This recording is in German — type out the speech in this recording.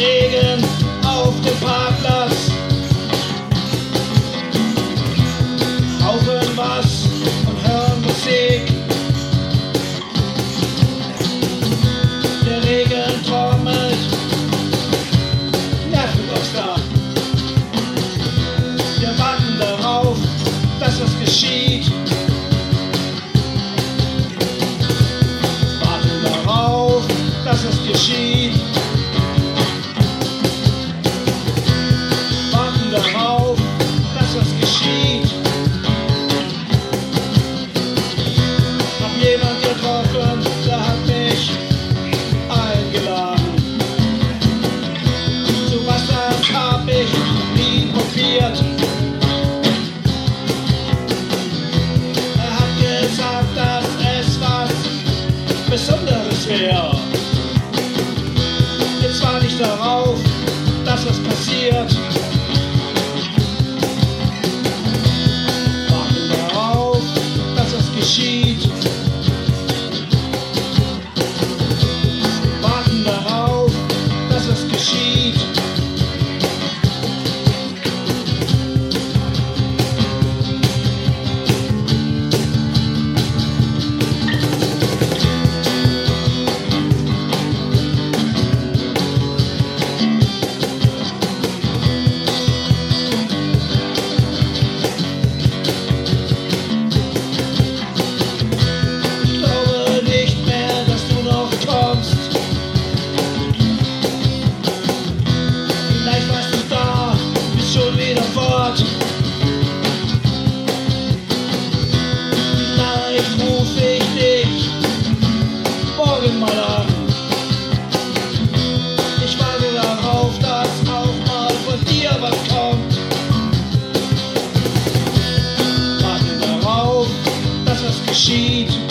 Regen auf dem Parkplatz. Rauchen was und hören Musik. Der Regen trommelt, nervt uns da. Wir warten darauf, dass was geschieht. Warten darauf, dass es geschieht. Warten darauf, dass was geschieht. Hab jemand getroffen, der hat mich eingeladen. Zu was hab ich nie probiert. Er hat gesagt, dass es was Besonderes wäre. Jetzt warte ich darauf, dass was passiert. Warten darauf, dass was geschieht. Warten darauf, dass was geschieht. Vielleicht ruf ich dich morgen mal an. Ich warte darauf, dass auch mal von dir was kommt. Warten darauf, dass was geschieht.